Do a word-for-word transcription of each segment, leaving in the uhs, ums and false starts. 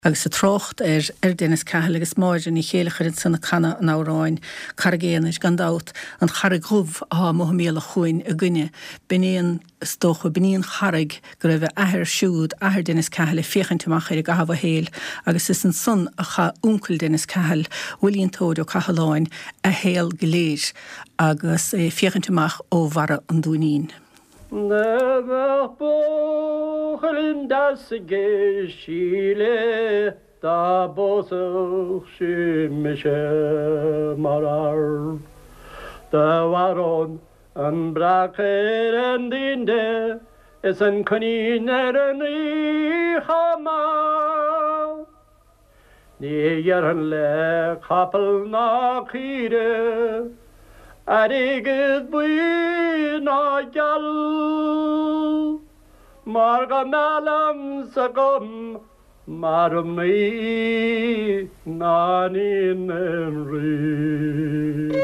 agus sa trocht ar ar Dennis Cahill agus máidir ní chéalachar sanna canna an áráin cargéanis gan dát an charrig grúb á mohamíla chuin a gine benéon stocha benéon charrig go raibh ahar siúd ahar Dennis Cahill féchantamach ar a gahfa héal agus is an son a cha úncail Dennis Cahill bhuilíonn tóid ó Cahalláin a héal goléir agus féchantamach ó bhara an dúnín. Never bochel das Geschiele da boso schimische marar da waron an bracher and inde es an kaniner ni hama ni yaran le kapel na khire Arigid bwy na gal Marga malam sagom Marum ni Nanin enri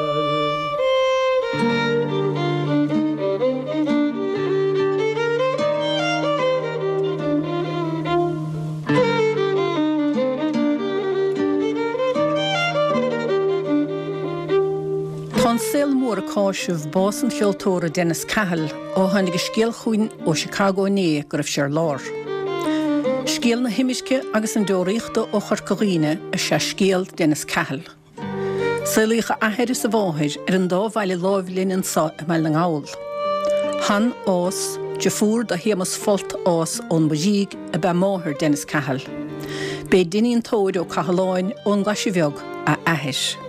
Tá sil mór cáisih bás an cheoltóra Dennis Cahill ó tháinig go scéal chuin ó Chicago né go raibh sé lár. Scéal na himiisce agus an dóiríochta ó Chorcaghine a sé scéal Dennis Cahill. Saolaíocha ahead sa bháthir ar an dá bhaile láimhlinn an sa a meall an ghaol. Han ás de fuair do hémas folt ás ón bhaidíg a be máthir Dennis Cahill. Bé daoine tóid ó Cahalláin ón ghlaisibheog a aheis.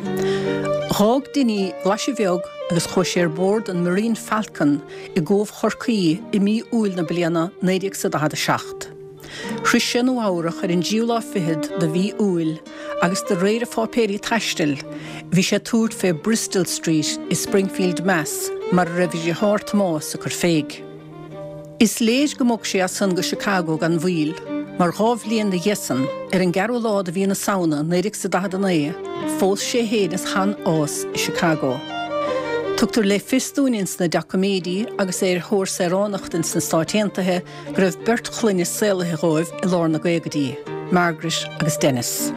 Rág daoine ghlaisibheog agus chuir sé ar bord an Marine Falcon i ggómh Chorcaí i mí úil na bliana naodeag sa dada seacht. Chris sin ó áireach ar an díolá fihid de bhí úil agus de réir a fápéirí taistil, bhí sé túirt fé Bristol Street i Springfield, Mass, mar a raibh sé háart más a chur féig. Is léis go mbeadh sé as san go Chicago gan bhíl, mar rábhlíonn na dheasan ar an gearú lád a bhí na saona naodeag sa dada naoga, fós sé héanas Han ás i Chicago. Tugtar le fistúnins na dacomédí agus é ar thóir séránachtains na stáitiantathe go raibh beirt chluine saolathe romhaibh i lár na Gaeilgeadaí, Margaret agus Dennis.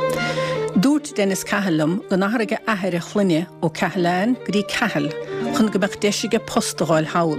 Dúirt Dennis Cahillam go nathairge athar a chluine ó Cahalláin go dtí Cahill chun go mbeadh deisige postáil hawl.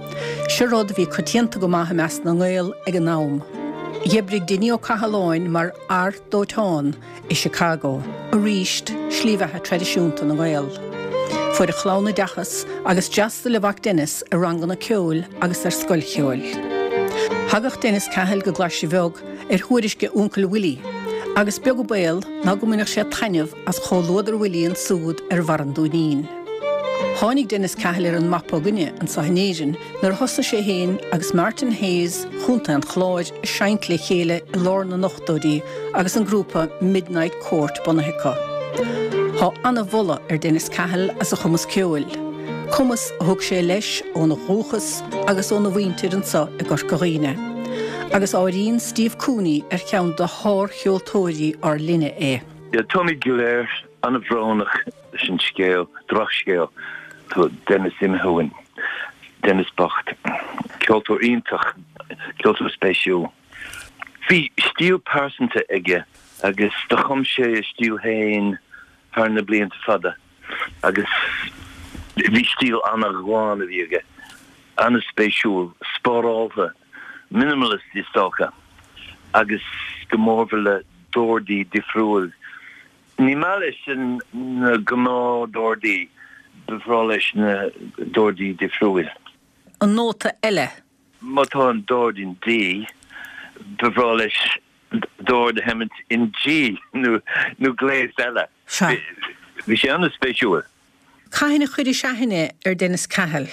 Siród bhí coitianta go maithe meas na Gael ag an nám. Dhéibrig daoine ó Cahalláin mar art dóitáin i Chicago, a ríist slíomhethe tradiisiúnta na Gael. Fuair a chlána dechas agus deasta le bhac Dennis a rangan na ceol agus ar scoilcheoil. Thagach Dennis Cahill go ghlaisibheog ar thuairisce úncail Willie, agus beag go béal ná go mbeadh sé tainneamh as cholódar Willie an súd ar bharan dúnín. Tháinig Dennis Cahill ar an mapa gunne an Sahanéisin nar thosa sé héin agus Martin Hayes chunta an chláid seint le chéile i lár na nachtódaí agus an grúpa Midnight Court Bonahicca. Tá anna bhola ar Dennis Cahill as a chumas ceoil. Cumas a thug sé leis ó na rúchas agus ó na bhaintir an sa i Gorcaghine. Agus áiríonn Steve Cooney ar cheann do thár cheoltóirí ar linne é. Ja, Tommy Gulair anna bhrónach sin scéal, drach scéal, to Dennis Imhuin, Dennis Bacht, ceoltóir iontach, ceoltóir spéisiúil. Bhí stíl pásanta aige agus do chum sé stíl héin haar na blianta fada agus bhí stíl anna gháin a bhíige anna spéisiúil spárálta minimalist is tócha agus go mór le dóirdaí difriúil ní má leis na gomá dóirdaí befrá leis na dóirdaí difriúil. An nóta eile? Má tá an dóirdaín dí befrá leis dóir de hemmant in G nó gléis eile. Bhí sé anna spéisiúil. Caithna chuidir seaithne ar Dennis Cahill?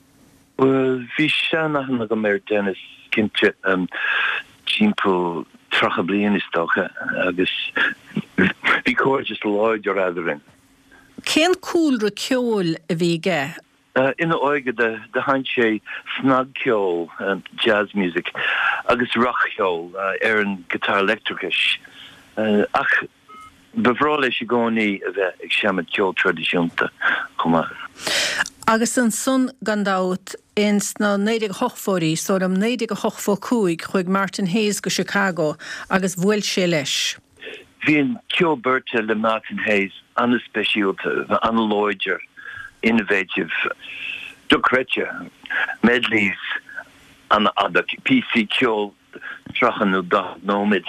Well, bhí sé nachna go mé Dennis cinnte um, timpeall trocha bliain is tócha agus bhí cóir just láid ar adarinn. Cén cúlra ceol a bhí ge? Uh, ina oige de, de haint sé snag ceol, um, jazz music, agus rock ceol uh, ar an guitar electricus. Uh, ach, befrá leis i gcónaí a bheith ag seamad ceol tradiisiúnta chumá. Agus an son gandát ins na néidir hochfóí so am néidir hochfó cúig chuig Martin Hayes go Chicago agus bhfuil sé leis. Bhíon ceolberta le Martin Hayes an speisialta an Lloyder innovative docrecha medleys an ada P C ceol trachan da nómid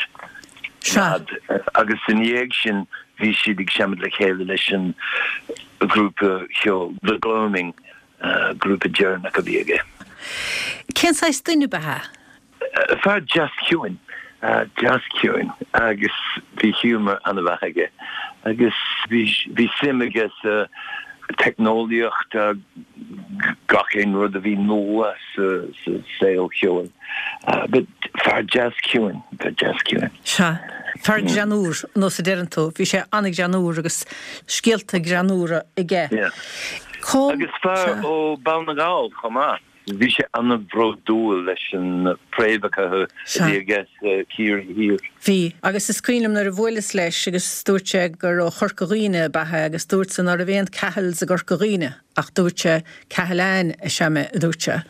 agus in dhéag sin bhí siad ag seamad le chéile leis an grúpa ceol the gloaming uh, grúpa dearna go bhíige. Cén sa duine bethe? Fear just cuain uh, just cuain agus bhí humor an bheige agus bhí sim agus uh, technoliacht uh, gachin rud a bhí nóa sa saoil ceoin. Uh, but fear just cuain, fear just cuain. Se. Fear granúr nó sa deirantó, bhí sé annig granúr agus scialta granúra ige. Agus fear ó Balnagáil chomá. Bhí sé anna bródúil leis an préimhacha agus cír hir. Bhí, agus is cuilam nar a bhfuilas leis agus stúirte gur ó chorcaghine bathe agus stúirt san ar a bhéon cahall sa gorcaghine ach dúirte cahalláin a seame a dúirte.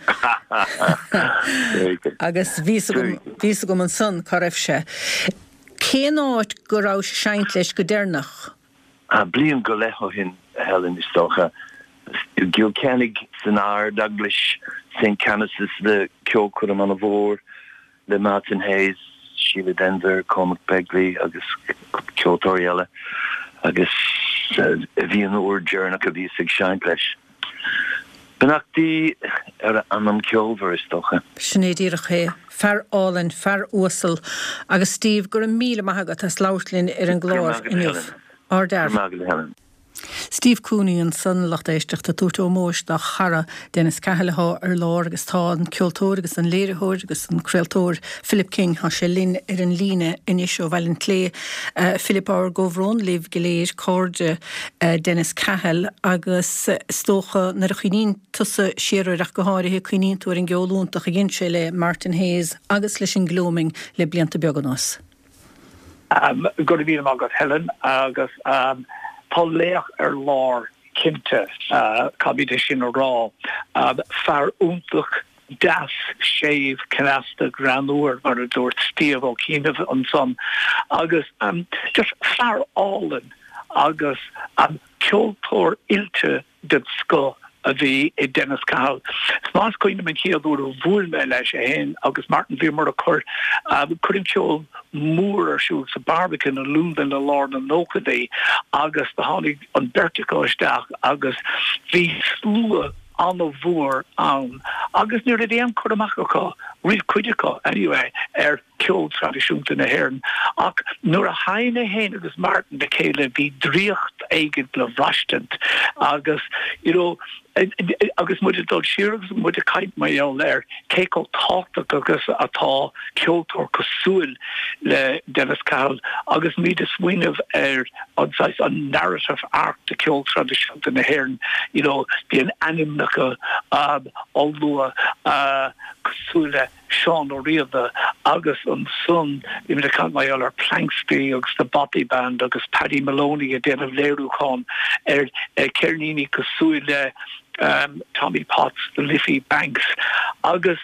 Agus bhí go an son choibh sé. Cé áit go rá seint leis go déirnach? Blian go lecho hin helen is stocha. Gilkennig san air Douglas Saint Canices le ceolcuram an a bhór le Martin Hayes, Sheila Denver, Cormac Begley agus ceoltóirí eile agus bhí an úr dearnach a bhí sig seint leis. Benachtaí ar anam ceolbhar is stocha. Sinnéadíach ché, fear álan, fear uasal agus Steve gur an míle maithagat as lautlinn ar an glár inniuh. Ar dar. Steve Cooney an son lacht éisteach a túta ó móis nach chara Dennis Cahalá ar lár agus tá an ceoltóir agus an léiritheoir agus an creaaltóir Philip King há sé linn ar an líne inis ó bhhail an clé uh, Philip Áir Góhrón líh goléir cóide uh, Dennis Cahal agus uh, stócha nar a chuoinín tusa siarúireach go háirithe chuoinín túir an geolúntaach a gin sé le Martin Hayes agus leis an gloaming le blianta beagánás. Um, go to be got Helen agus um, Tá léach ar lár cinnte uh, cabide sin ó rá uh, fear úntach das séh canasta granúir mar a dúirt stíomh ó cíanamh an son agus um, just fear álan agus um, ceoltóir ilte de sco a bhí i Dennis Cahal. Smás coinna man chéadúir ó bhúil me leis a hen agus Martin bhí mar a chur chuim ceol mór ar siúil sa barbican a lúndan le lár na nóchadaí agus ba tháinig an berticóisteach agus bhí slúa an a bhór ann agus nuair a dhéan chur amachcha riad cuideá anyway ar ceol tradiisiúnta na hhéireann ach nuair a haine héin agus Martin de chéile bhí dríocht éigid le bhaistant agus you know agus muid dul siúgus muid a caiint mai eol léir cé go táach agus atá ceoltóir cosúil le Dennis Cahal agus míad is swinmh ar anáis an narrative arc de ceol tradiisiúnta na hhéireann you know bí an animnacha um, allua uh, cosúile Sean ó riamh agus an son i mi a cant mai eol ar Planksty agus the Botty Band agus Paddy Maloney a déanamh léirúchán ar Cernini cosúile Um, Tommy Potts, the Liffey Banks, agus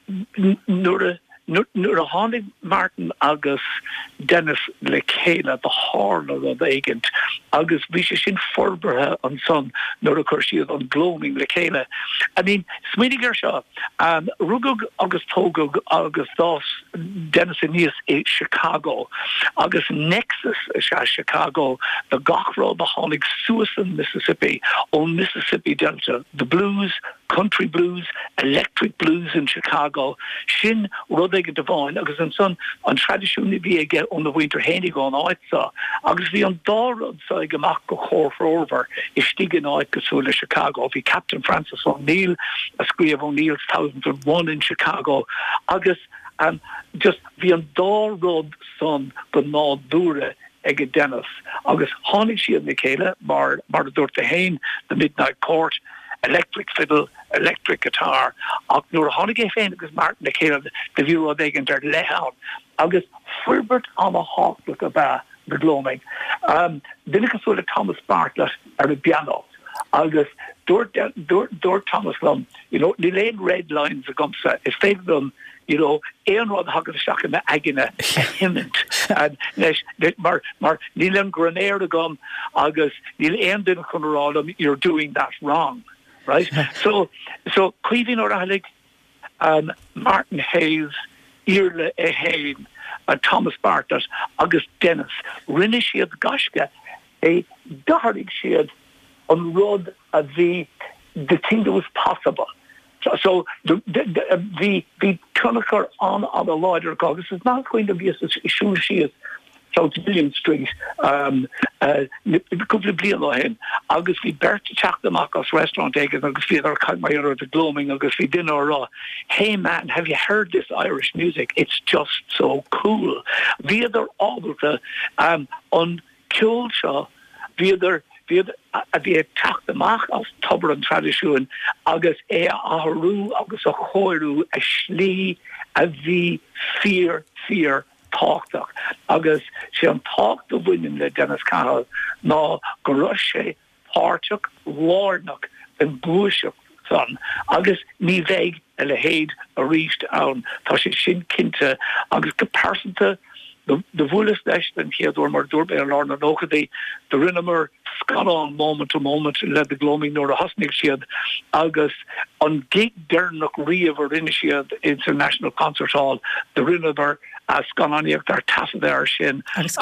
nuair a tháinig Martin agus Dennis le chéile the hála a bhéigint agus bhí sé sin forbarthe an son nuair a chuir siad an gloaming le chéile. I mean, smuoinnig ar seo um, rugug agus tógug agus dás Dennis a níos é Chicago agus Nexus a se Chicago the gachrá a tháinig Suisun, Mississippi ó Mississippi Delta, the blues, country blues, electric blues in Chicago sin rud ag deváin agus an son an tradiisiúni bhí ige on the winter hénig an áitsa agus bhí an dárad sa ag amach go chór is stigin áit gosúla Chicago bhí Captain Francis O'Neill a scríomh O'Neill's thousand and one in Chicago agus um, just bhí an dárad son go ná dúre ag Dennis agus tháinig siad na chéile mar mar a dúirt a héin the Midnight Court electric fiddle, electric guitar, ach nuair a tháinig é féin agus Martin na chéile de bhíú a dhéigeann ar leitháin agus fuirbert an a hála a bheith the gloaming. Um, Dinne cosúla Thomas Bartlett ar a piano agus door door door Thomas Lum, you know, the lane red lines are comes is favor them, you know, een rod hagen shaken me agina himment and mar mar nilen grenade gum agus nil endin kunradum, you're doing that wrong, right? so so Cleaving or Alec, um Martin Hayes, Irle Ehain, and Thomas Bartlett, August Dennis, rinne siad gashka a darig siad on road of the the thing that was possible. So, so the the the the Tunaker on on the Lloyd Caucus is not going to be as issue she is South William Street. Um, uh, couple of blue line. August we Bert Chak the Marcos restaurant taken. August we other Cagmayer or the gloaming. August we dinner raw. Hey man, have you heard this Irish music? It's just so cool. The other all the um on Kilshaw, the other. Vi vi tak de maach as tober an tradiisiún agus é ahrú agus a choirú a slí a bhí fear fear táchtach agus sé an tácht do bhuiin le Dennis Cahill ná go raibh sé páirteach lárnach an búiseach son agus ní bheidh a le héad a ríist ann tá sé sin cinnte agus go persanta the the fullest nation here door more door by Lord and Okadi, the Rinnemer scott on moment to moment led the gloaming nor the Hosnig Shiad August on gig Dernuk River Initiad International Concert Hall, the Rinnemer as gone on their task there shin. Agus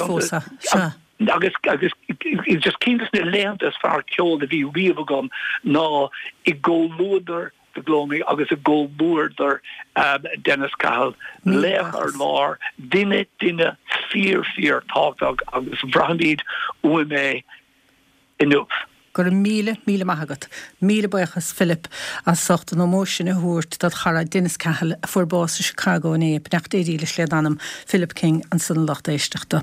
agus it's just keen to land as far killed the view rivergum no it go loader the gloaming agus a go boarder um, Dennis Cahill lech or law dinne dinne fear fear talk dog agus branded ume enough. Gur míle míle mahagat míle buchas Philip as socht an emotion hoort dat chara Dennis Cahill for boss Chicago ne pnacht éile sledanam Philip King an sun lacht éisteachta.